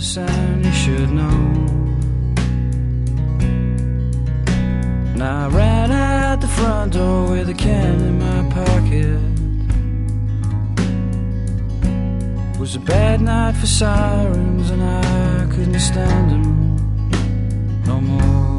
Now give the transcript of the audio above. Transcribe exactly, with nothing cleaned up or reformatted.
a sign you should know. And I ran out the front door with a can in my pocket. It was a bad night for sirens, and I couldn't stand them no more.